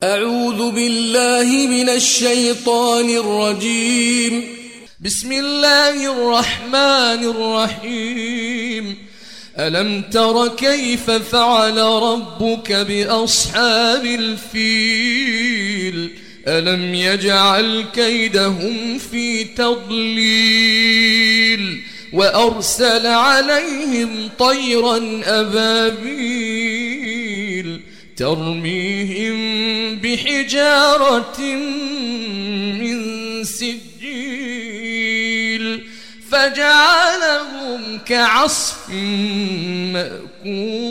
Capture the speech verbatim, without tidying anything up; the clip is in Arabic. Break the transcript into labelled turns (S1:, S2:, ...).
S1: أعوذ بالله من الشيطان الرجيم. بسم الله الرحمن الرحيم. ألم تر كيف فعل ربك بأصحاب الفيل؟ ألم يجعل كيدهم في تضليل وأرسل عليهم طيرا أبابيل ترميهم بحجارة من سجيل فجعلهم كعصف مأكول.